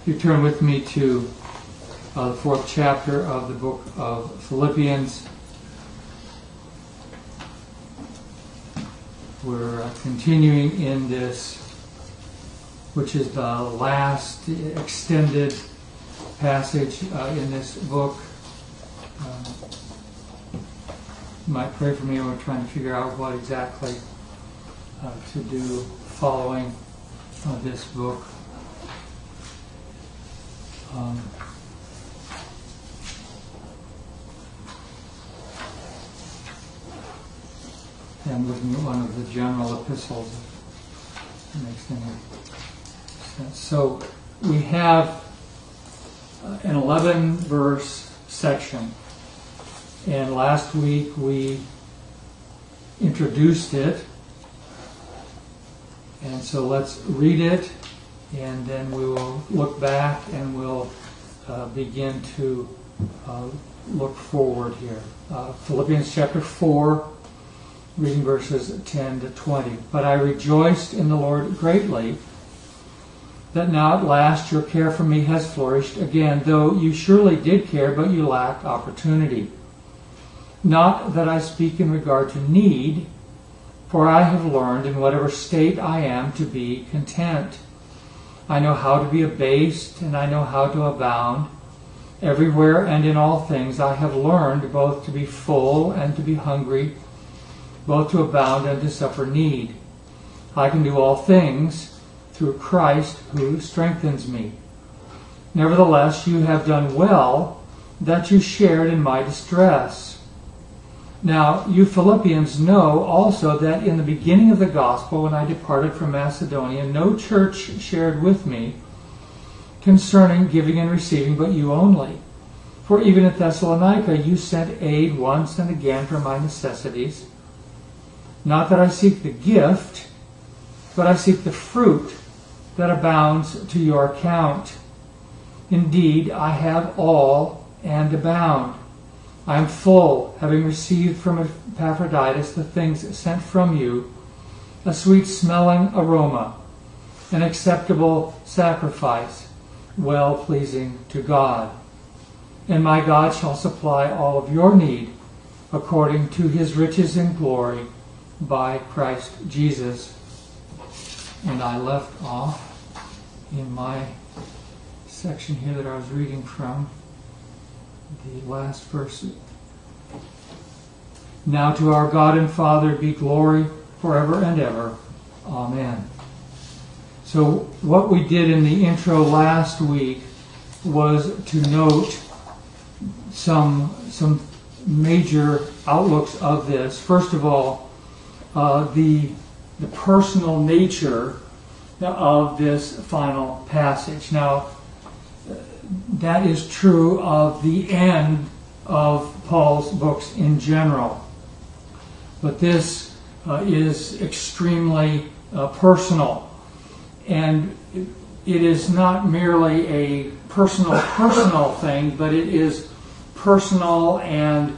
You turn with me to the 4th chapter of the book of Philippians. We're continuing in this, which is the last extended passage in this book. You might pray for me. We're trying to figure out what exactly to do following this book. I'm looking at one of the general epistles. If it makes any sense. So we have an 11-verse section, and last week we introduced it, and so let's read it, and then we will look back and we'll begin to look forward here. Philippians chapter 4, reading verses 10 to 20. But I rejoiced in the Lord greatly that now at last your care for me has flourished again, though you surely did care, but you lacked opportunity. Not that I speak in regard to need, for I have learned in whatever state I am to be content. I know how to be abased, and I know how to abound. Everywhere and in all things I have learned both to be full and to be hungry, both to abound and to suffer need. I can do all things through Christ who strengthens me. Nevertheless, you have done well that you shared in my distress. Now, you Philippians know also that in the beginning of the gospel, when I departed from Macedonia, no church shared with me concerning giving and receiving, but you only. For even at Thessalonica you sent aid once and again for my necessities. Not that I seek the gift, but I seek the fruit that abounds to your account. Indeed, I have all and abound. I am full, having received from Epaphroditus the things sent from you, a sweet-smelling aroma, an acceptable sacrifice, well-pleasing to God. And my God shall supply all of your need according to his riches in glory by Christ Jesus. And I left off in my section here that I was reading from the last verse. Now to our God and Father be glory forever and ever. Amen. So what we did in the intro last week was to note some major outlooks of this. First of all, the personal nature of this final passage. Now, that is true of the end of Paul's books in general. But this is extremely personal. And it is not merely a personal thing, but it is personal and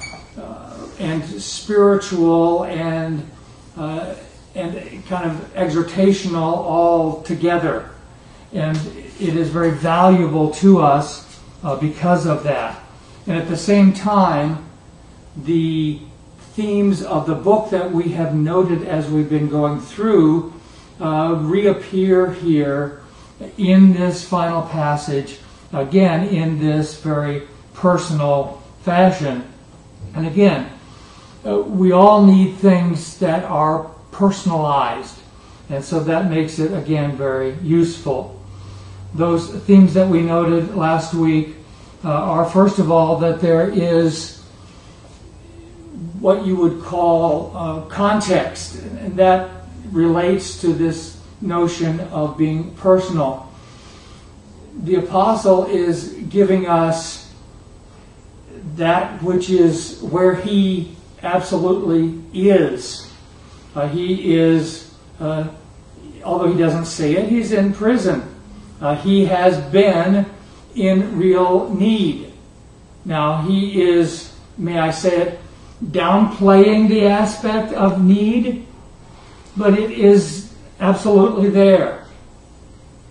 spiritual and kind of exhortational all together. And it is very valuable to us because of that. And at the same time, the themes of the book that we have noted as we've been going through reappear here in this final passage, again in this very personal fashion. And again, we all need things that are personalized, and so that makes it again very useful. Those themes that we noted last week are, first of all, that there is what you would call context, and that relates to this notion of being personal. The apostle is giving us that which is where he absolutely is. He is, although he doesn't say it, he's in prison. He has been in real need. Now, he is, may I say it, downplaying the aspect of need, but it is absolutely there.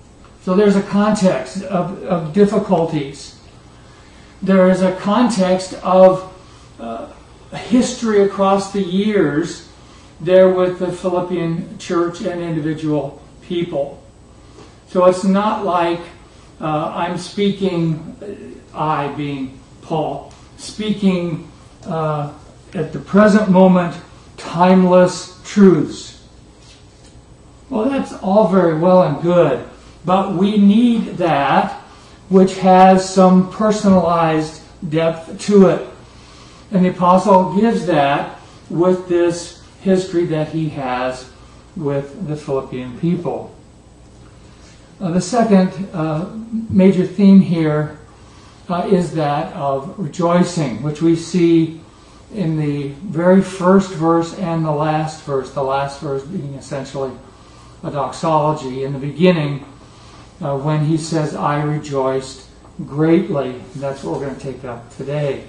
So there's a context of difficulties. There is a context of history across the years there with the Philippian church and individual people. So it's not like I'm speaking, I being Paul, speaking at the present moment timeless truths. Well, that's all very well and good, but we need that which has some personalized depth to it. And the apostle gives that with this history that he has with the Philippian people. The second major theme here is that of rejoicing, which we see in the very first verse and the last verse being essentially a doxology. In the beginning, when he says, I rejoiced greatly, that's what we're going to take up today.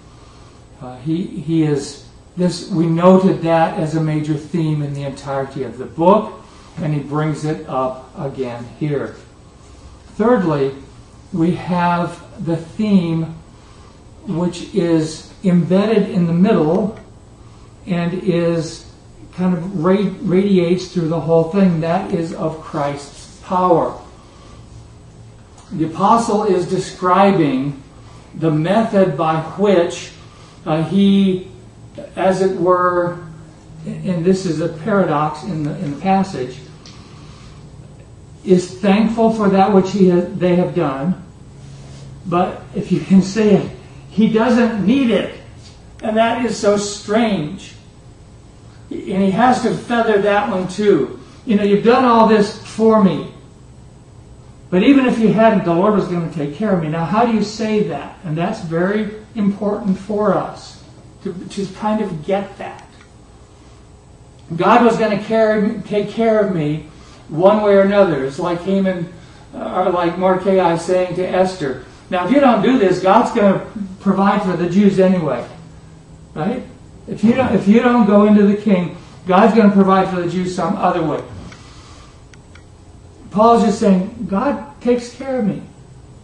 He is this. We noted that as a major theme in the entirety of the book, and he brings it up again here. Thirdly, we have the theme which is embedded in the middle and is kind of radiates through the whole thing. That is of Christ's power. The apostle is describing the method by which he, as it were, and this is a paradox in the passage, is thankful for that which they have done, but if you can say it, he doesn't need it. And that is so strange. And he has to feather that one too. You know, you've done all this for me, but even if you hadn't, the Lord was going to take care of me. Now, how do you say that? And that's very important for us to kind of get that. God was going to take care of me one way or another. It's like Haman, or like Mordecai saying to Esther, now if you don't do this, God's going to provide for the Jews anyway. Right? If you don't go into the king, God's going to provide for the Jews some other way. Paul's just saying, God takes care of me.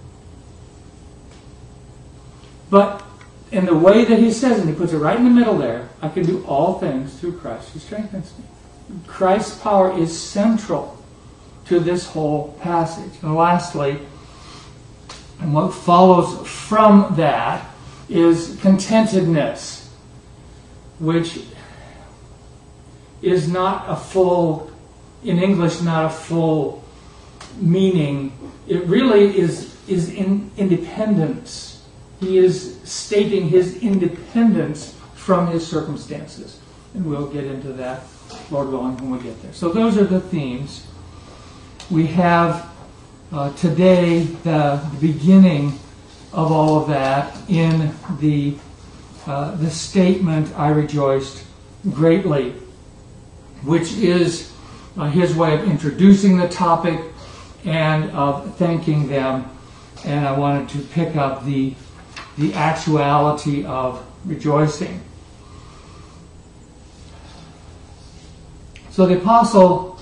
But in the way that he says, and he puts it right in the middle there, I can do all things through Christ who strengthens me. Christ's power is central to this whole passage. And lastly, and what follows from that is contentedness, which is not a full, in English, not a full meaning. It really is in independence. He is stating his independence from his circumstances. And we'll get into that, Lord willing, when we get there. So those are the themes. We have today the beginning of all of that in the statement, I rejoiced greatly, which is his way of introducing the topic and of thanking them. And I wanted to pick up the actuality of rejoicing. So the apostle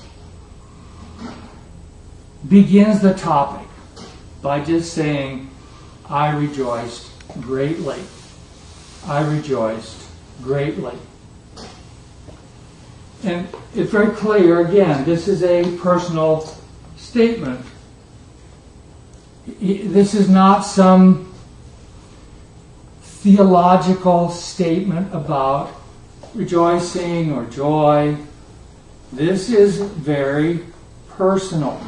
begins the topic by just saying, I rejoiced greatly. I rejoiced greatly. And it's very clear, again, this is a personal statement. This is not some theological statement about rejoicing or joy. This is very personal.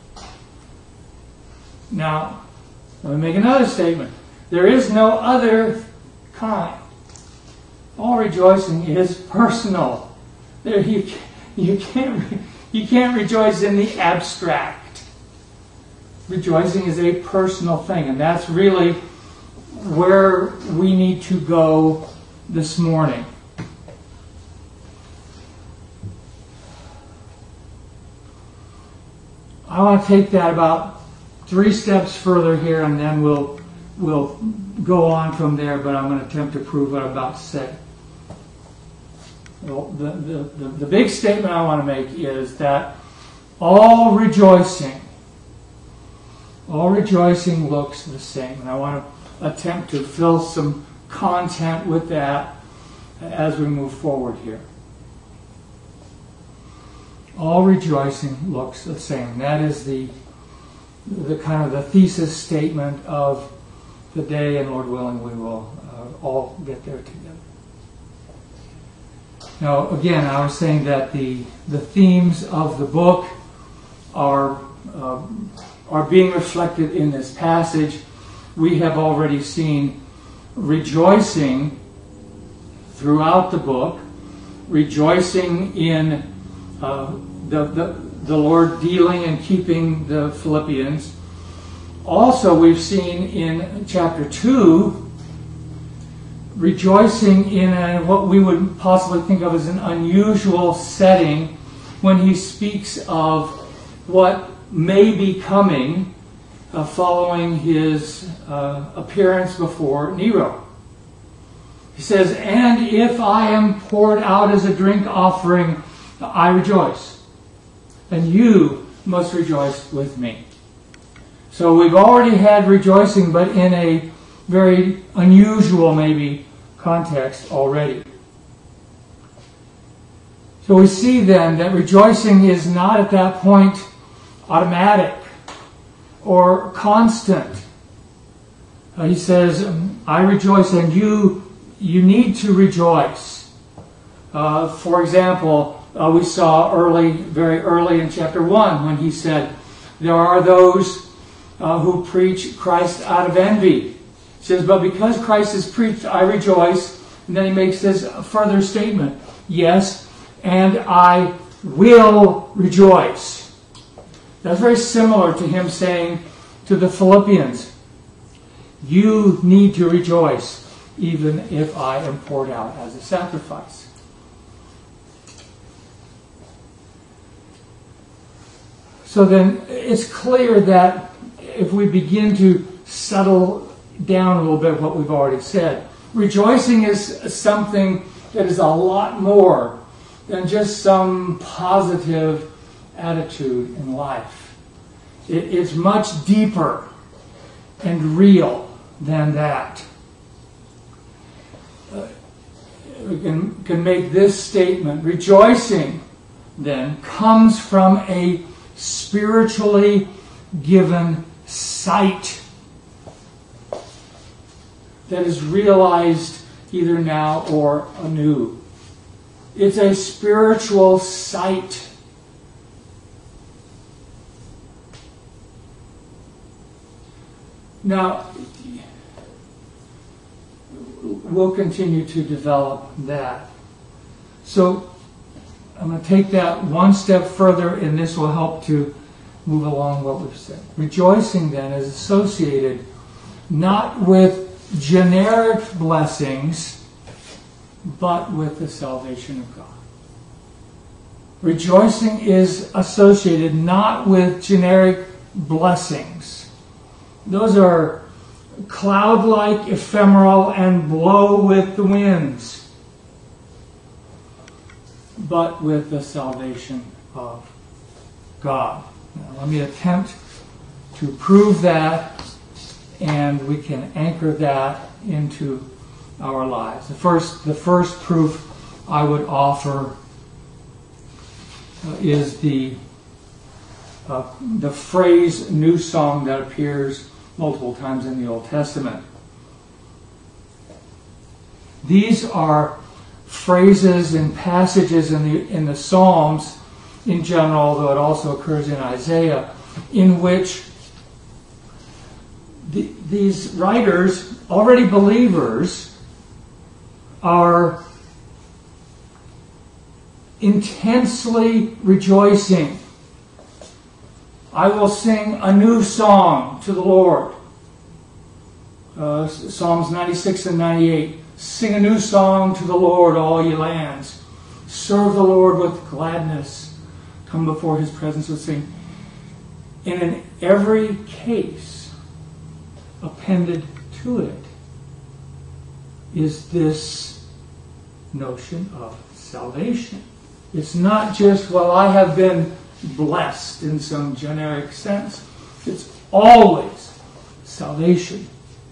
Now, let me make another statement. There is no other kind. All rejoicing is personal. You can't rejoice in the abstract. Rejoicing is a personal thing, and that's really where we need to go this morning. I want to take that about 3 steps further here, and then we'll go on from there, but I'm going to attempt to prove what I'm about to say. Well, the big statement I want to make is that all rejoicing All rejoicing looks the same. And I want to attempt to fill some content with that as we move forward here. All rejoicing looks the same. That is the kind of the thesis statement of the day, and Lord willing, we will all get there together. Now, again, I was saying that the themes of the book are being reflected in this passage. We have already seen rejoicing throughout the book, rejoicing in the Lord dealing and keeping the Philippians. Also, we've seen in chapter 2, rejoicing in what we would possibly think of as an unusual setting when he speaks of what may be coming following his appearance before Nero. He says, "And if I am poured out as a drink offering, I rejoice, and you must rejoice with me." So we've already had rejoicing, but in a very unusual, maybe, context already. So we see then that rejoicing is not at that point automatic or constant. He says, "I rejoice," and you need to rejoice. For example, we saw very early in chapter 1 when he said, there are those who preach Christ out of envy. He says, "But because Christ is preached, I rejoice." And then he makes this further statement, "Yes, and I will rejoice." That's very similar to him saying to the Philippians, "You need to rejoice, even if I am poured out as a sacrifice." So then it's clear that if we begin to settle down a little bit what we've already said, rejoicing is something that is a lot more than just some positive attitude in life. It's much deeper and real than that. We can make this statement. Rejoicing, then, comes from a spiritually given sight that is realized either now or anew. It's a spiritual sight. Now, we'll continue to develop that. So, I'm going to take that one step further, and this will help to move along what we've said. Rejoicing, then, is associated not with generic blessings, but with the salvation of God. Rejoicing is associated not with generic blessings. Those are cloud-like, ephemeral, and blow with the winds, but with the salvation of God. Now, let me attempt to prove that, and we can anchor that into our lives. The first proof I would offer is the phrase "new song" that appears multiple times in the Old Testament. These are phrases and passages in the Psalms in general, although it also occurs in Isaiah, in which these writers, already believers, are intensely rejoicing. "I will sing a new song to the Lord." Psalms 96 and 98. "Sing a new song to the Lord, all ye lands. Serve the Lord with gladness. Come before his presence with singing." And in every case, appended to it is this notion of salvation. It's not just, well, I have been blessed in some generic sense. It's always salvation.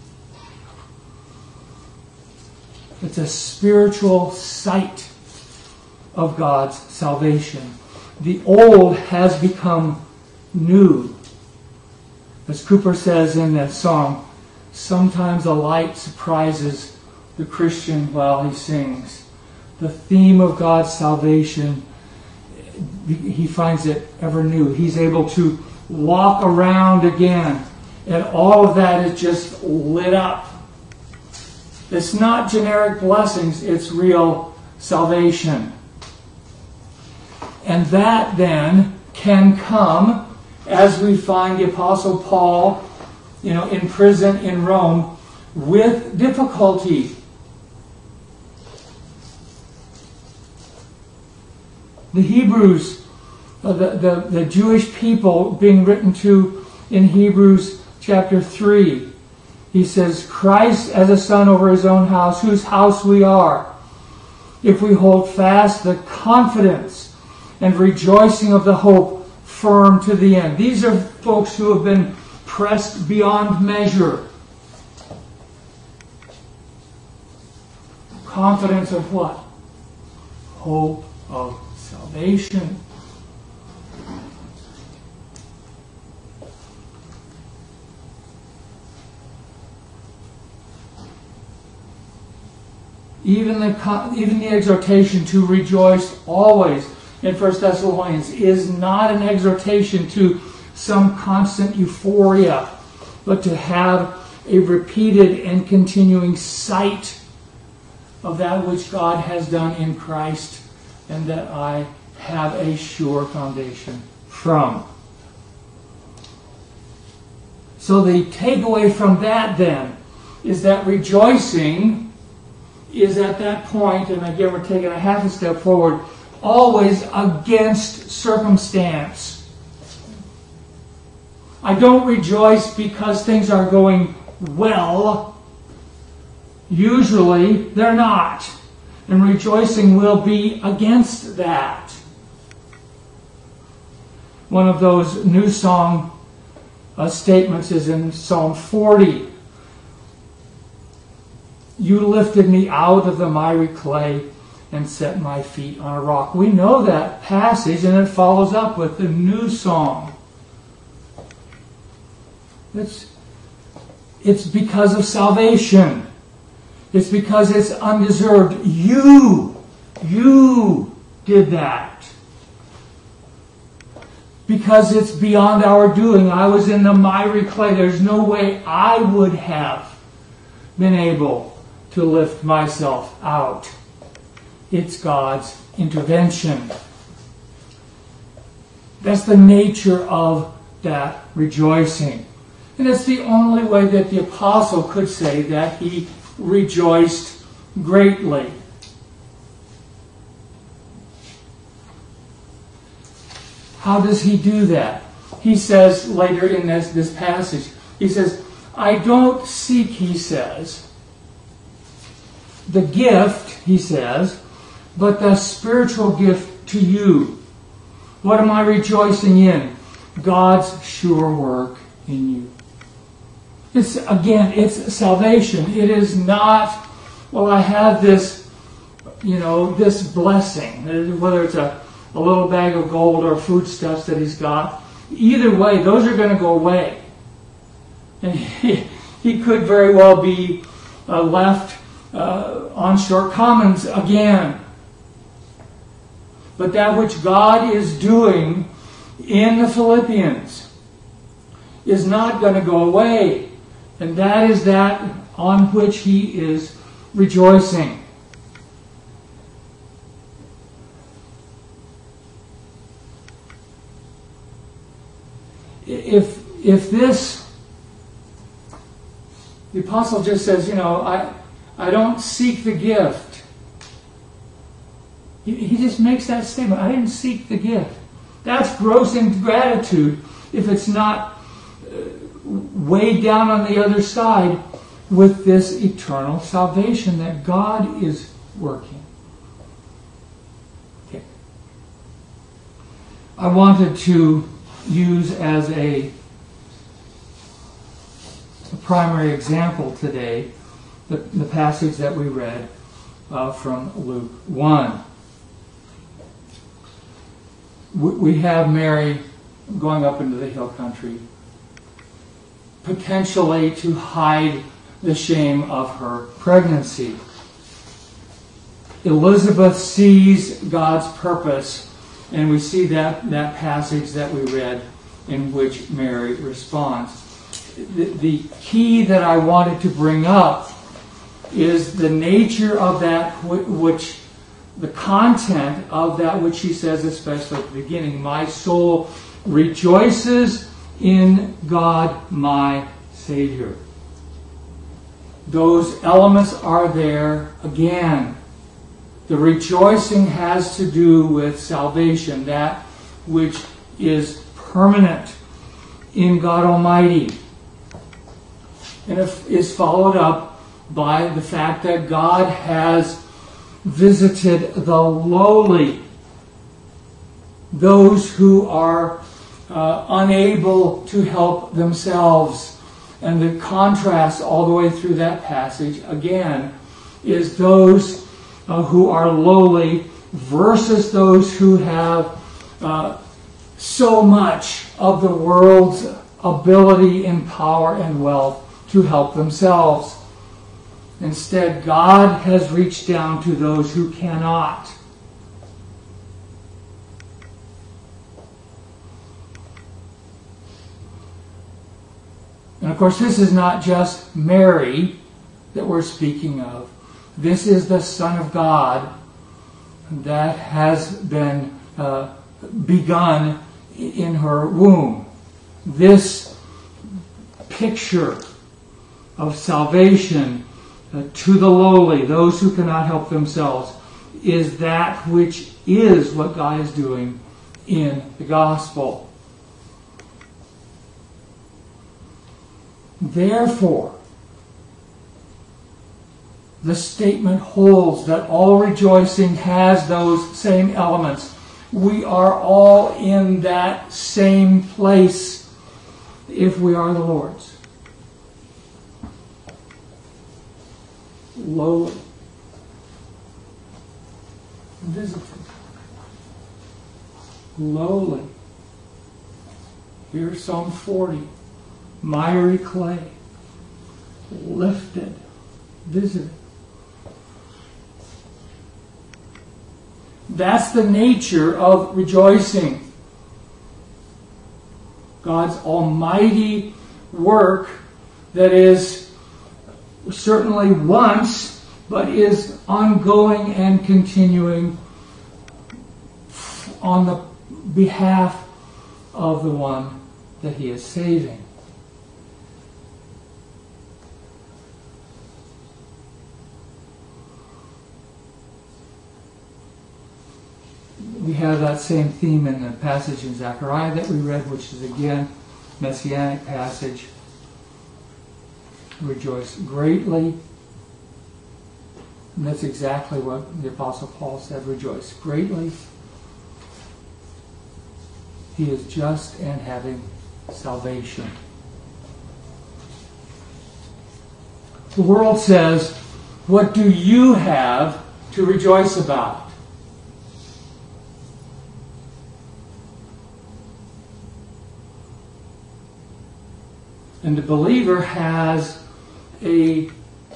It's a spiritual sight of God's salvation. The old has become new. As Cooper says in that song, sometimes a light surprises the Christian while he sings. The theme of God's salvation, he finds it ever new. He's able to walk around again, and all of that is just lit up. It's not generic blessings, it's real salvation. And that then can come, as we find the Apostle Paul, in prison in Rome, with difficulty. The Hebrews, the Jewish people being written to in Hebrews chapter 3, he says, Christ as a son over his own house, whose house we are, if we hold fast the confidence and rejoicing of the hope firm to the end. These are folks who have been pressed beyond measure. Confidence of what? Hope of salvation. Even the exhortation to rejoice always in 1 Thessalonians is not an exhortation to some constant euphoria, but to have a repeated and continuing sight of that which God has done in Christ, and that I have a sure foundation from. So the takeaway from that then is that rejoicing is at that point, and again we're taking a half a step forward, always against circumstance. I don't rejoice because things are going well. Usually they're not. And rejoicing will be against that. One of those new song statements is in Psalm 40. You lifted me out of the miry clay and set my feet on a rock. We know that passage, and it follows up with the new song. It's because of salvation. It's because it's undeserved. You did that. Because it's beyond our doing. I was in the miry clay. There's no way I would have been able to lift myself out. It's God's intervention. That's the nature of that rejoicing. And it's the only way that the apostle could say that he rejoiced greatly. How does he do that? He says later in this passage, he says, I don't seek, he says, the gift, he says, but the spiritual gift to you. What am I rejoicing in? God's sure work in you. It's salvation. It is not, well, I have this, this blessing, whether it's a little bag of gold or foodstuffs that he's got. Either way, those are going to go away. And he could very well be left on short commons again. But that which God is doing in the Philippians is not going to go away. And that is that on which he is rejoicing. If this, the apostle just says, I don't seek the gift. He just makes that statement. I didn't seek the gift. That's gross ingratitude if it's not weighed down on the other side with this eternal salvation that God is working. Okay. I wanted to use as a primary example today, the passage that we read from Luke 1. We have Mary going up into the hill country, potentially to hide the shame of her pregnancy. Elizabeth sees God's purpose, and we see that passage that we read in which Mary responds. The key that I wanted to bring up is the nature of that which, the content of that which she says, especially at the beginning. My soul rejoices in God my Savior. Those elements are there again. The rejoicing has to do with salvation, that which is permanent in God Almighty. And it is followed up by the fact that God has visited the lowly, those who are unable to help themselves. And the contrast all the way through that passage, again, is those who are lowly versus those who have so much of the world's ability and power and wealth to help themselves. Instead, God has reached down to those who cannot. And of course, this is not just Mary that we're speaking of. This is the Son of God that has been begun in her womb. This picture of salvation to the lowly, those who cannot help themselves, is that which is what God is doing in the gospel. Therefore, the statement holds that all rejoicing has those same elements. We are all in that same place if we are the Lord's. Lowly, visited, lowly. Here's Psalm 40. Miry clay, lifted, visited. That's the nature of rejoicing. God's almighty work that is certainly once, but is ongoing and continuing on the behalf of the one that He is saving. We have that same theme in the passage in Zechariah that we read, which is again messianic passage. Rejoice greatly. And that's exactly what the Apostle Paul said. Rejoice greatly. He is just and having salvation. The world says, what do you have to rejoice about? And the believer has a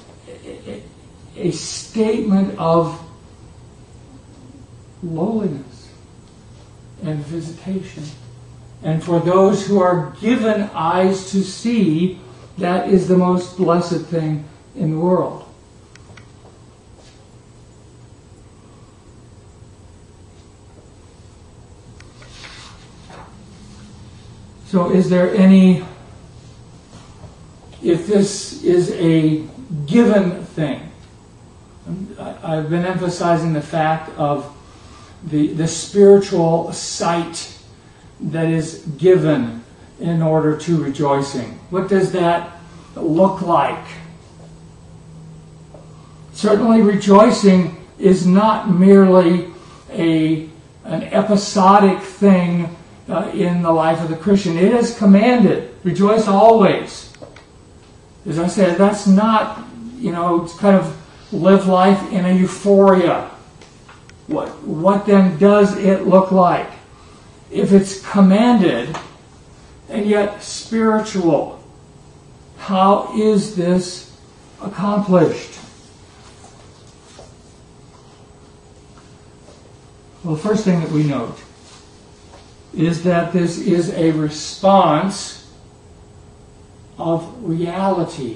statement of lowliness and visitation. And for those who are given eyes to see, that is the most blessed thing in the world. So is there any... If this is a given thing, I've been emphasizing the fact of the spiritual sight that is given in order to rejoicing. What does that look like? Certainly rejoicing is not merely an episodic thing in the life of the Christian. It is commanded. Rejoice always. As I said, that's not, it's kind of live life in a euphoria. What then does it look like? If it's commanded and yet spiritual, how is this accomplished? Well, the first thing that we note is that this is a response of reality.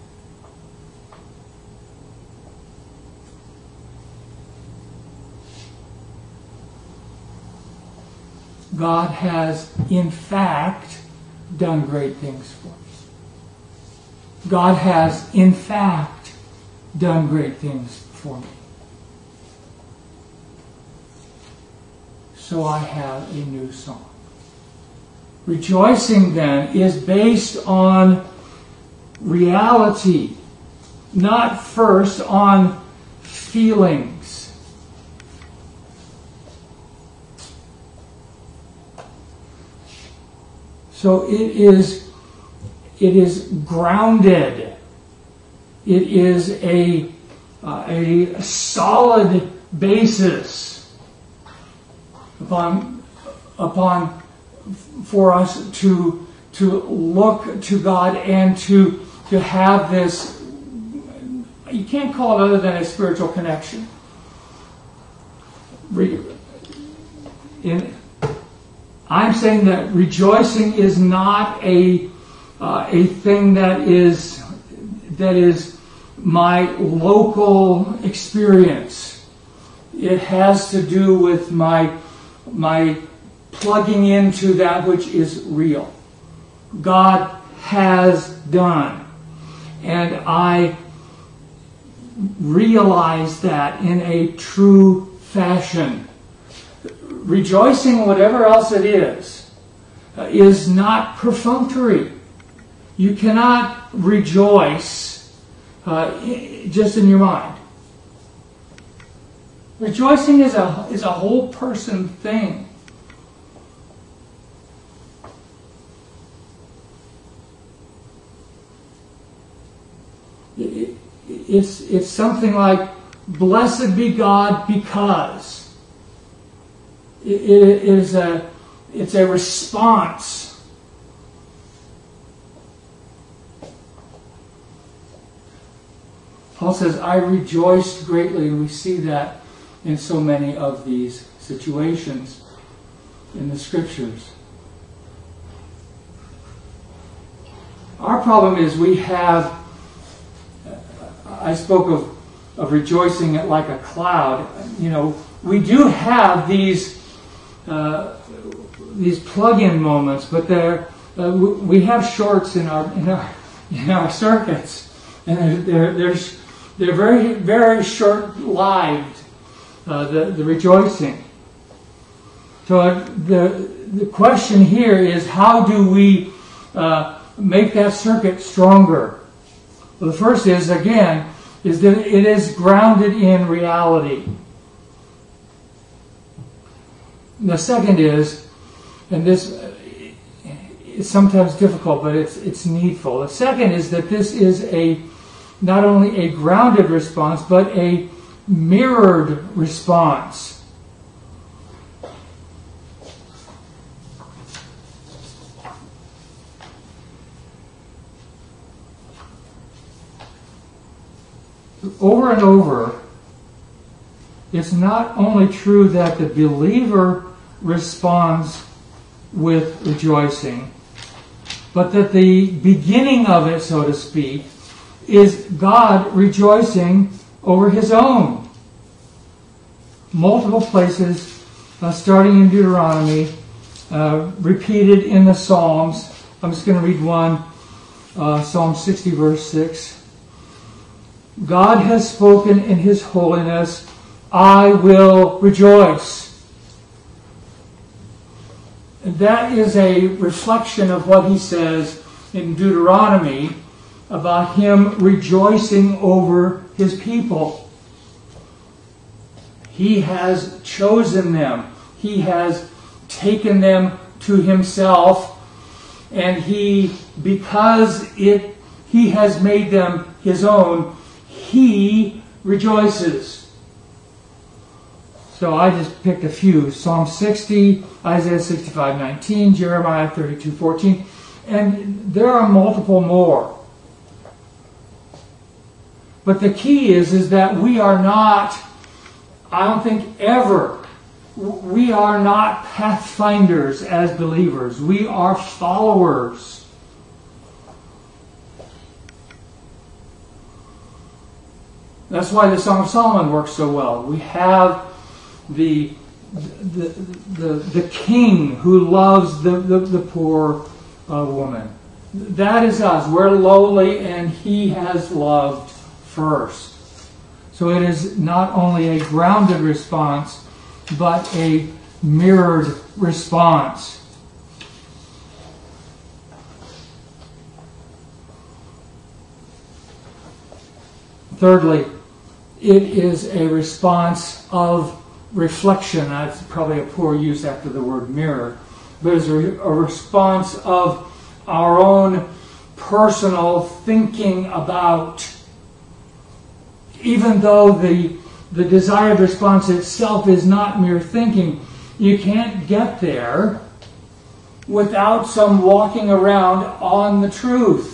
God has, in fact, done great things for us. God has, in fact, done great things for me. So I have a new song. Rejoicing, then, is based on reality, not first on feelings. So it is grounded. It is a solid basis upon for us to look to God and to have this. You can't call it other than a spiritual connection. I'm saying that rejoicing is not a thing that is my local experience. It has to do with my plugging into that which is real. God has done. And I realize that in a true fashion. Rejoicing, whatever else it is not perfunctory. You cannot rejoice just in your mind. Rejoicing is a whole person thing. It's something like, blessed be God because. It's a response. Paul says, I rejoiced greatly, and we see that in so many of these situations in the Scriptures. Our problem is I spoke of rejoicing like a cloud. We do have these plug-in moments, but we have shorts in our circuits, and they're very, very short-lived. The rejoicing. So the question here is, how do we make that circuit stronger? Well, the first is that it is grounded in reality. The second is, and this is sometimes difficult, but it's needful. The second is that this is not only a grounded response, but a mirrored response. Over and over, it's not only true that the believer responds with rejoicing, but that the beginning of it, so to speak, is God rejoicing over His own. Multiple places, starting in Deuteronomy, repeated in the Psalms. I'm just going to read one, Psalm 60, verse 6. God has spoken in His holiness, I will rejoice. And that is a reflection of what He says in Deuteronomy about Him rejoicing over His people. He has chosen them. He has taken them to Himself. And He, because it He has made them His own. He rejoices. So I just picked a few. Psalm 60, Isaiah 65:19, Jeremiah 32:14. And there are multiple more. But the key is that we are not, I don't think ever, we are not pathfinders as believers. We are followers. That's why the Song of Solomon works so well. We have the king who loves the poor woman. That is us. We're lowly, and He has loved first. So it is not only a grounded response, but a mirrored response. Thirdly, it is a response of reflection. That's probably a poor use after the word mirror. But it's a response of our own personal thinking about. Even though the desired response itself is not mere thinking, you can't get there without some walking around on the truth.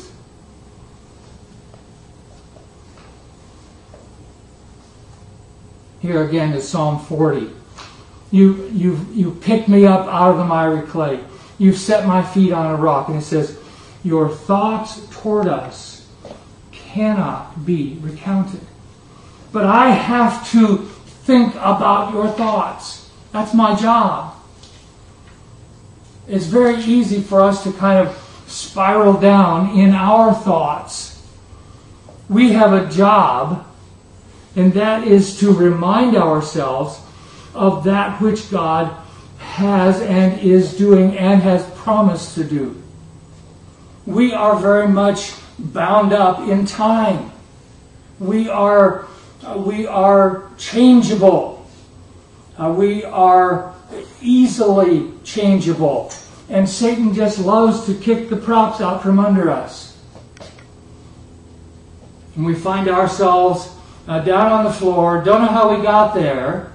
Here again is Psalm 40. You picked me up out of the miry clay. You've set my feet on a rock. And it says, your thoughts toward us cannot be recounted. But I have to think about your thoughts. That's my job. It's very easy for us to kind of spiral down in our thoughts. We have a job, and that is to remind ourselves of that which God has and is doing and has promised to do. We are very much bound up in time. We are changeable. We are easily changeable. And Satan just loves to kick the props out from under us. And we find ourselves down on the floor, don't know how we got there.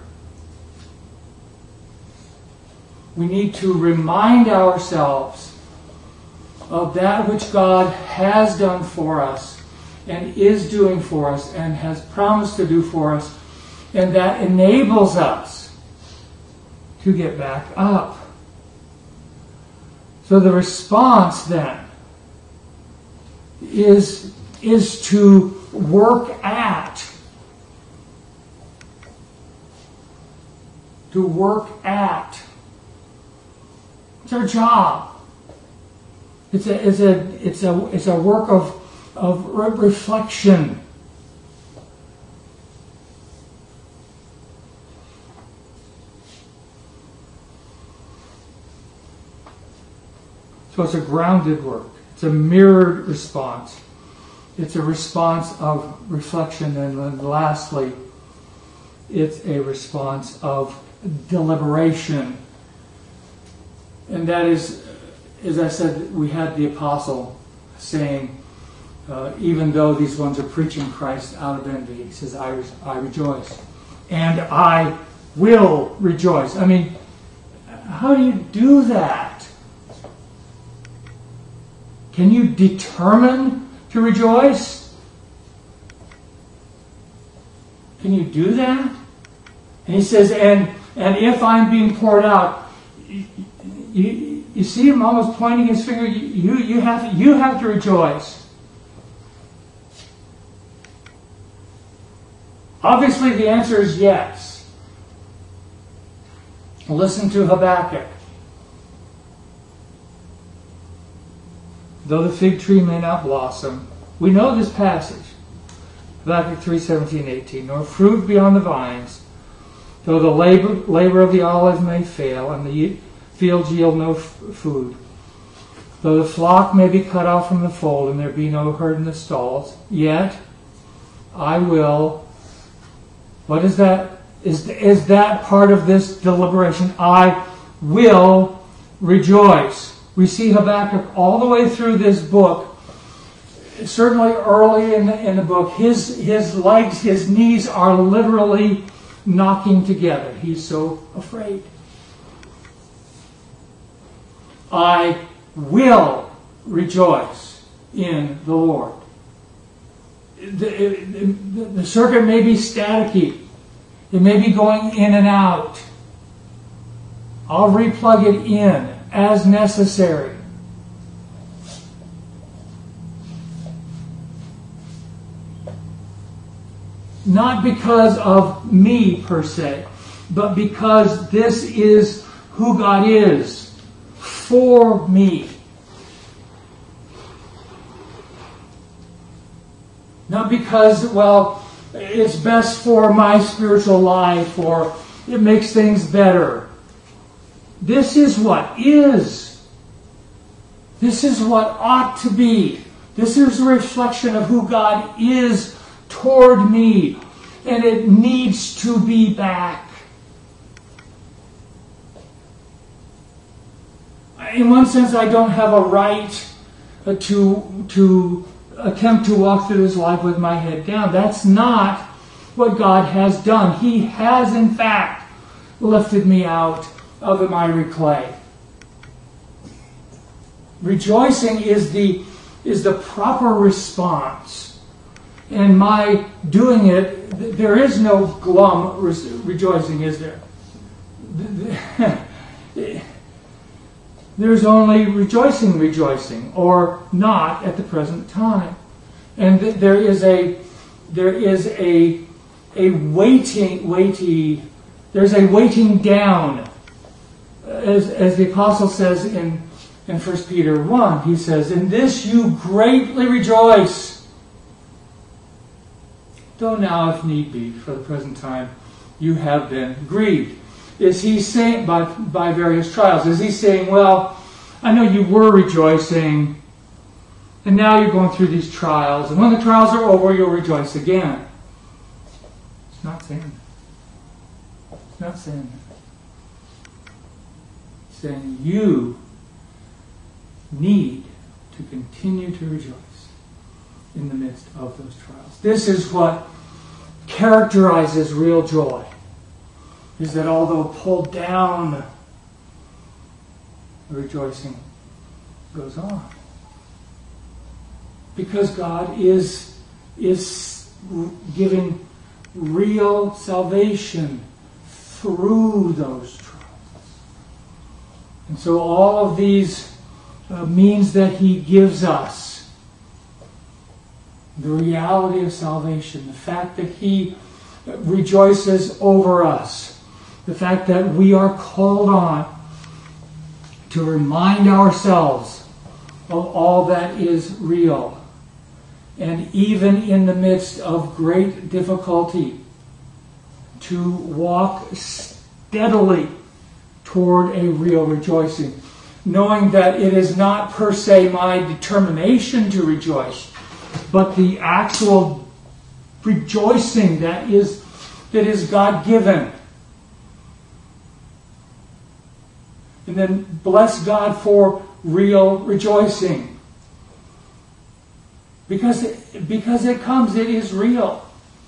We need to remind ourselves of that which God has done for us and is doing for us and has promised to do for us, and that enables us to get back up. So the response then is to work at. To work at. It's our job. It's a work of reflection. So it's a grounded work. It's a mirrored response. It's a response of reflection. And then lastly, it's a response of deliberation. And that is, as I said, we had the apostle saying, even though these ones are preaching Christ out of envy, he says, I rejoice. And I will rejoice. I mean, how do you do that? Can you determine to rejoice? Can you do that? And he says, and if I'm being poured out, you see him almost pointing his finger. You have to rejoice. Obviously, the answer is yes. Listen to Habakkuk. Though the fig tree may not blossom, we know this passage. Habakkuk 3:17-18. Nor fruit be on the vines, though the labor of the olive may fail, and the fields yield no food. Though the flock may be cut off from the fold, and there be no herd in the stalls, yet I will. What is that? Is that part of this deliberation? I will rejoice. We see Habakkuk all the way through this book certainly early in the book, his legs, his knees are literally knocking together. He's so afraid. I will rejoice in the Lord. The circuit may be staticky. It may be going in and out. I'll replug it in as necessary. Not because of me per se, but because this is who God is for me. Not because, well, it's best for my spiritual life or it makes things better. This is what is. This is what ought to be. This is a reflection of who God is toward me. And it needs to be back. In one sense, I don't have a right to attempt to walk through this life with my head down. That's not what God has done. He has, in fact, lifted me out of the miry clay. Rejoicing is the proper response. And my doing it, there is no glum rejoicing, is there? There's only rejoicing, or not at the present time. And there is a weighting down. As the apostle says in 1 Peter 1, he says, "In this you greatly rejoice, though now, if need be, for the present time, you have been grieved." Is he saying, by various trials, is he saying, well, I know you were rejoicing, and now you're going through these trials, and when the trials are over, you'll rejoice again? It's not saying that. It's not saying that. It's saying you need to continue to rejoice in the midst of those trials. This is what characterizes real joy, is that although pulled down, the rejoicing goes on. Because God is giving real salvation through those trials. And so all of these means that He gives us, the reality of salvation, the fact that He rejoices over us, the fact that we are called on to remind ourselves of all that is real. And even in the midst of great difficulty, to walk steadily toward a real rejoicing, knowing that it is not per se my determination to rejoice, but the actual rejoicing that is God-given. And then bless God for real rejoicing. Because it comes, it is real.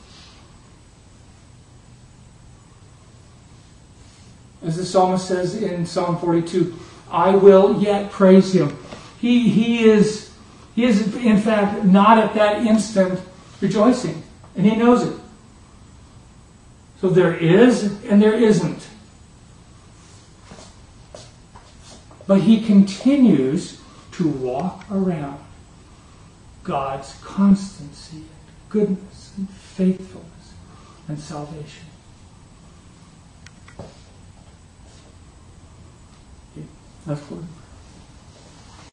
As the psalmist says in Psalm 42, I will yet praise Him. He is in fact not at that instant rejoicing. And He knows it. So there is and there isn't. But He continues to walk around God's constancy, and goodness, and faithfulness, and salvation. Okay, let's go.